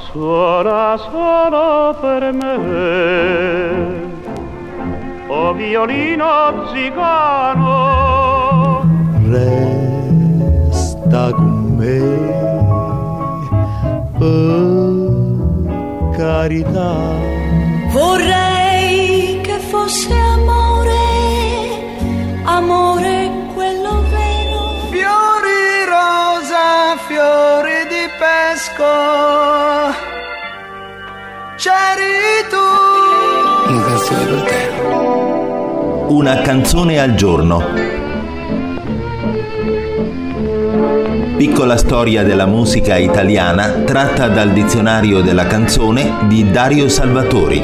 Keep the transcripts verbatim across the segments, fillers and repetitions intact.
Suona solo per me, o violino zigano, resta con me, per carità. Vorrei che fosse amore, amore quello vero. Fiori rosa, fiori di pesco, c'eri tu. Una canzone per te. Una canzone al giorno. Piccola storia della musica italiana tratta dal dizionario della canzone di Dario Salvatori.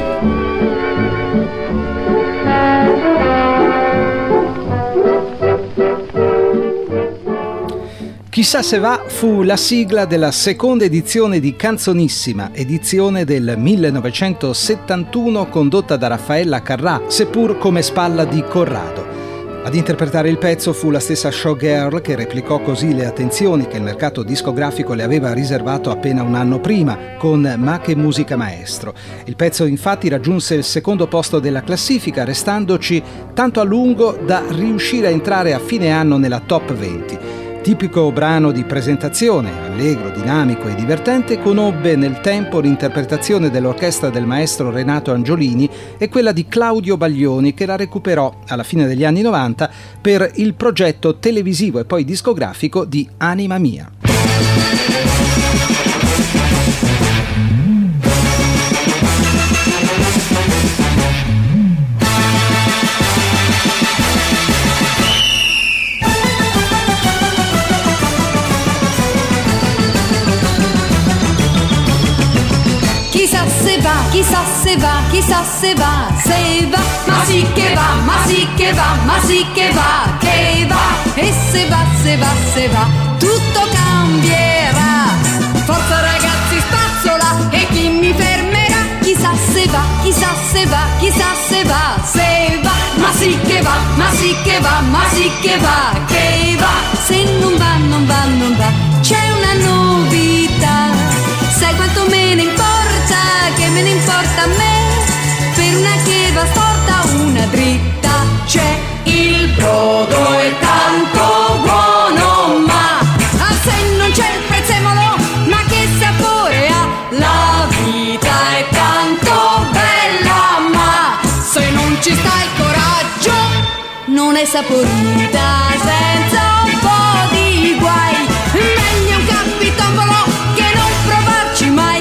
Chissà se va fu la sigla della seconda edizione di Canzonissima, edizione del millenovecentosettantuno condotta da Raffaella Carrà, seppur come spalla di Corrado. Ad interpretare il pezzo fu la stessa showgirl che replicò così le attenzioni che il mercato discografico le aveva riservato appena un anno prima, con Ma che musica maestro. Il pezzo infatti raggiunse il secondo posto della classifica, restandoci tanto a lungo da riuscire a entrare a fine anno nella top venti. Tipico brano di presentazione, allegro, dinamico e divertente, conobbe nel tempo l'interpretazione dell'orchestra del maestro Renato Angiolini e quella di Claudio Baglioni, che la recuperò alla fine degli anni novanta per il progetto televisivo e poi discografico di Anima Mia. Chissà se va, chissà se va, chissà se va, se va, ma sì che va, ma sì che va, ma sì che va, che va, e se va, se va, se va, tutto cambierà. Forza ragazzi, spazzola, e chi mi fermerà? Chissà se va, chissà se va, chissà se va, se va, ma sì che va, ma sì che va, ma sì che va, che va, se non va, non va, non va, c'è una novità, sai quanto me ne importa, che me ne importa a me, per una che va storta, una dritta, c'è il brodo è tanto buono, ma ah, se non c'è il prezzemolo, ma che sapore ha, la vita è tanto bella, ma se non ci sta il coraggio, non è saporita senza un po' di guai, meglio un capitombolo che non provarci mai,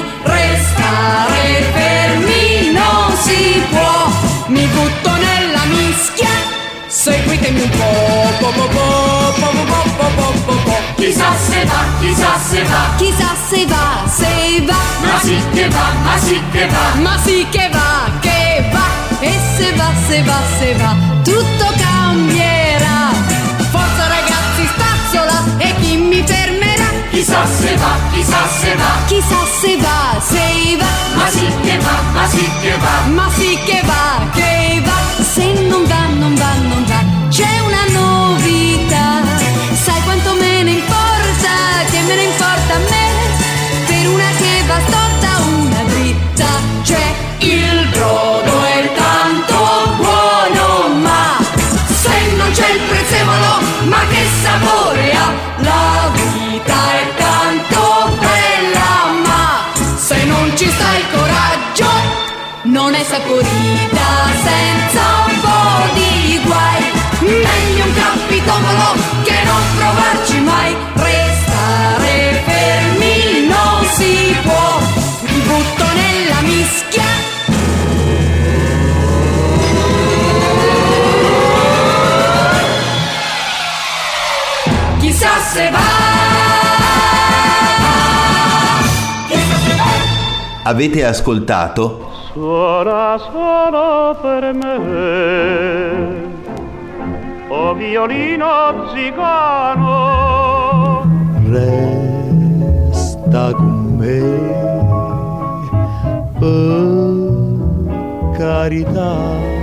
restare fermi non si può, mi butto nella mischia, seguitemi un po', po, po, po, po, po, po, po, po, po. Chissà se va, chissà se va, chissà se va, se va, ma sì che va, ma sì che va, ma sì che va, che va, e se va, se va, se va, tutto cambierà. Forza ragazzi, spazzola, e chi mi fermerà? Chissà se va, chissà se va, chissà se va, se va, ma sì che va, ma sì che va, ma sì che va, che va, se non va, non va, non va, c'è una novità, sai quanto me ne importa, che me ne importa a me, per una che va storta, una dritta, c'è il brodo è tanto buono, ma se non c'è il prezzemolo, ma che sapore ha, la vita è tanto bella, ma se non ci sta il coraggio, non è saporita senza un po' di guai, meglio un capitombolo che non provarci mai, restare fermi non si può, mi butto nella mischia, chissà se va. Avete ascoltato suona solo per me, o violino zigano, resta con me, per carità.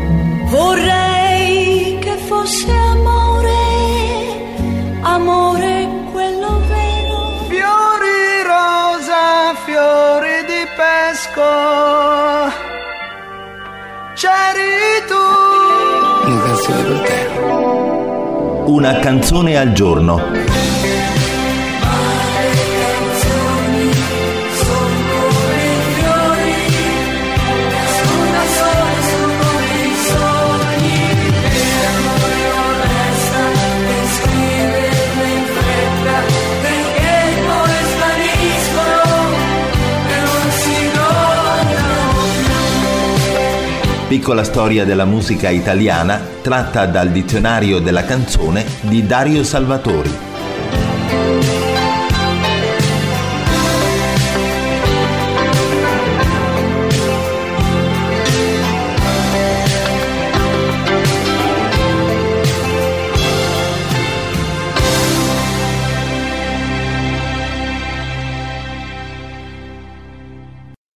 Vorrei che fosse amore, amore quello vero. Fiori rosa, fiori di pesco, c'eri tu. Una canzone per te. Una canzone al giorno. Piccola storia della musica italiana tratta dal dizionario della canzone di Dario Salvatori.